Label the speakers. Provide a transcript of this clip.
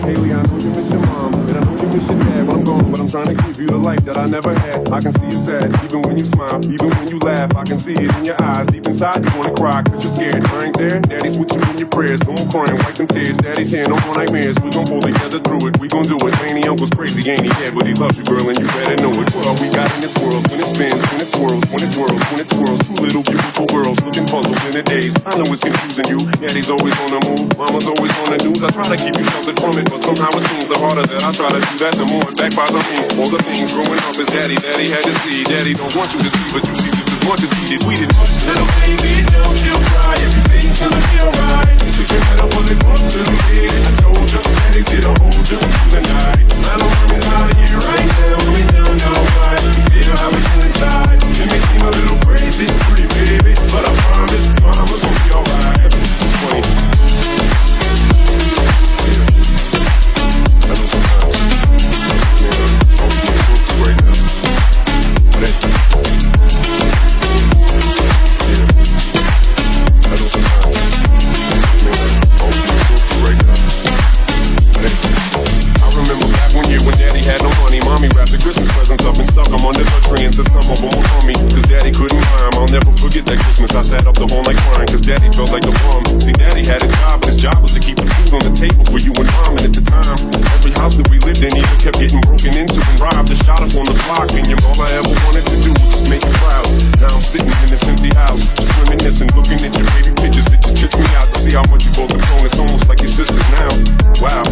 Speaker 1: Haley, I know you miss your mom, and I know you miss your dad when I'm gone, but I'm trying to give you the life that I never had. I can see you sad, even when you smile, even when you laugh. I can see it in your eyes, deep inside you wanna cry, cause you're scared. I ain't there, daddy's with you in your prayers. No more crying, wipe them tears. Daddy's here, no more nightmares. We gon' pull together through it, we gon' do it. Ain't he uncle's crazy, ain't he? Yeah, but he loves you, girl, and you better know it. What all we got in this world, when it spins, when it swirls, when it whirls, when it twirls. Two little beautiful girls looking puzzled in the days. I know it's confusing you. Daddy's always on the move, mama's always on the news. I try to keep you sheltered from it, but somehow it seems the harder that I try to do that, the more it backfires on me. All the things growing up as daddy had to see. Daddy don't want you to see, but you see just as much as he did. We did. Little baby, don't you cry, everything's gonna be alright. Stick your head up on the bump, little kid. I told you, daddy's here to hold you through the night. I know mommy's out here right now, we don't know why. You feel how we feel inside. It may seem a little crazy, pretty baby, but I promise, mama's gonna be alright. It's funny. I know sometimes, all these niggas supposed to break up, but I know sometimes, all these niggas supposed to break up, but I remember back one year when daddy had no money. Mommy wrapped the Christmas presents up and stuck them under the tree, and said some of them were for me, cause daddy couldn't rhyme. I'll never forget that Christmas. I sat up the whole night crying, cause daddy felt like a bum. See, daddy had a job, and his job was to keep the food on the table for you and mom. And at the time, every house that we lived in either kept getting broken into and robbed or shot up on the block. And all I ever wanted to do was just make you proud. Now I'm sitting in this empty house, just reminiscing, looking at your baby pictures. It just trips me out to see how much you both have grown. It's almost like your sisters now. Wow.